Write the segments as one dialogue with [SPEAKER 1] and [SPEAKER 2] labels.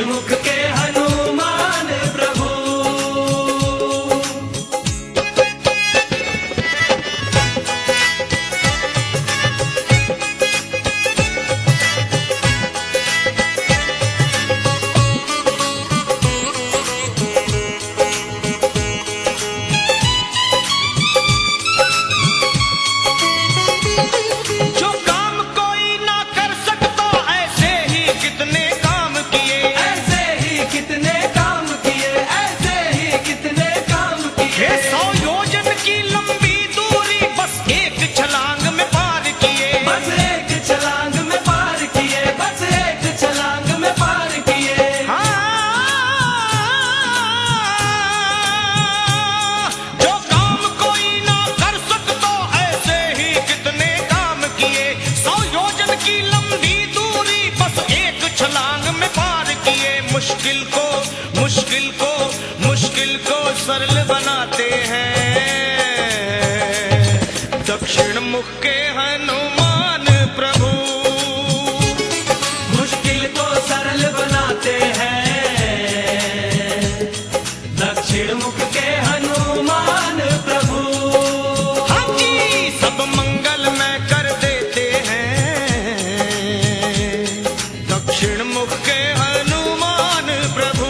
[SPEAKER 1] दक्षिण मुख के हनुमान प्रभु।
[SPEAKER 2] मुश्किल को सरल बनाते हैं दक्षिण मुख के हनुमान प्रभु।
[SPEAKER 1] मुश्किल को सरल बनाते हैं दक्षिण मुख के हनुमान प्रभु।
[SPEAKER 2] हाँ जी, सब मंगल में कर देते हैं दक्षिण मुख के हनुमान प्रभु।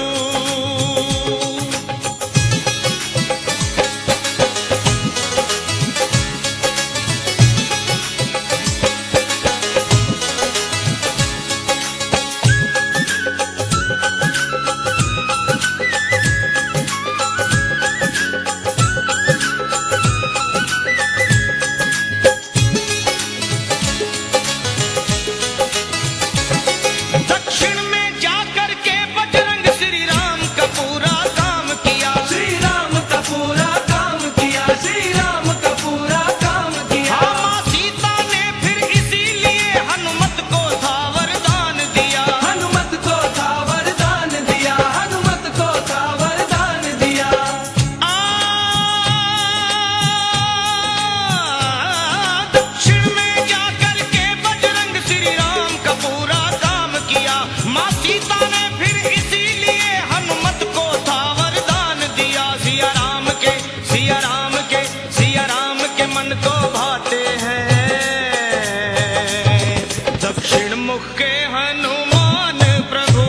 [SPEAKER 2] दक्षिण मुख के हनुमान प्रभु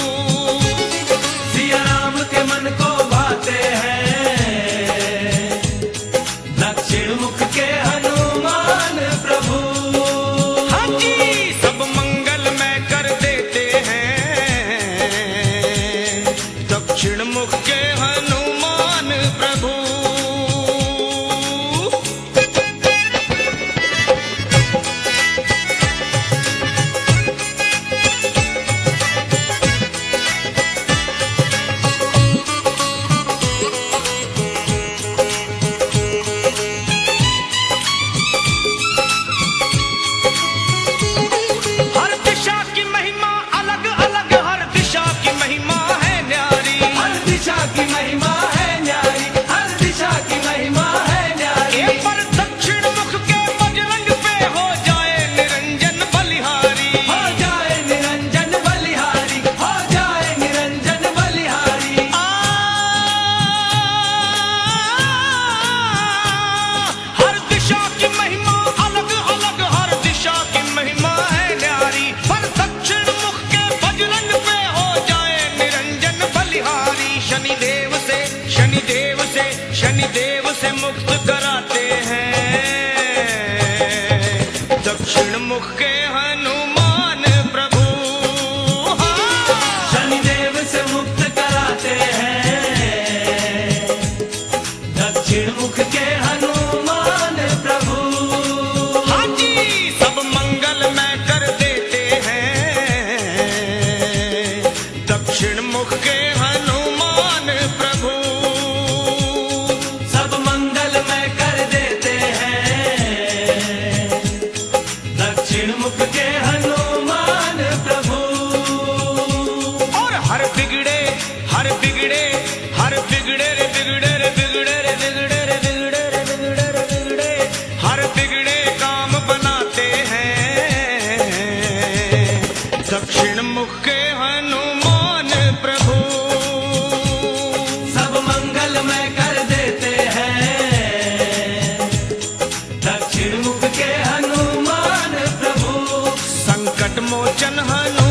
[SPEAKER 1] सिया राम के मन को भाते हैं दक्षिण मुख के हनुमान प्रभु।
[SPEAKER 2] हाँ जी, सब मंगल में कर देते हैं दक्षिण मुख के हनुमान प्रभु। शनिदेव से मुक्त कराते हैं दक्षिण मुख के हनुमान प्रभु।
[SPEAKER 1] शनिदेव से मुक्त कराते हैं दक्षिण मुख के हनुमान प्रभु।
[SPEAKER 2] हाँ जी, सब मंगल में कर देते हैं दक्षिण मुख के हनुमान प्रभु।
[SPEAKER 1] दक्षिण मुख के हनुमान प्रभु।
[SPEAKER 2] और हर बिगड़े रे बिगड़े रे बिगड़े रे बिगड़े रे बिगड़े हर बिगड़े काम बनाते हैं दक्षिण मुख के हनुमान संकट मोचन हनुमान